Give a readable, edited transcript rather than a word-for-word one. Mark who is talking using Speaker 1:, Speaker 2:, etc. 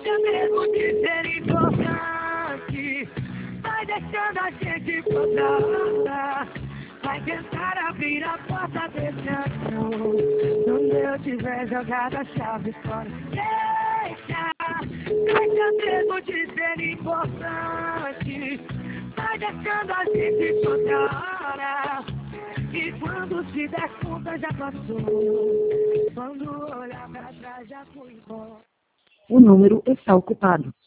Speaker 1: Deixa mesmo de ser importante. Vai deixando a gente por trás. Vai tentar abrir a porta desse ano. Quando eu tiver jogado a chave fora. Deixa mesmo de ser importante. Vai deixando a gente por trás. E quando se der conta já passou. Quando olhar pra trás já foi embora.
Speaker 2: O número está ocupado.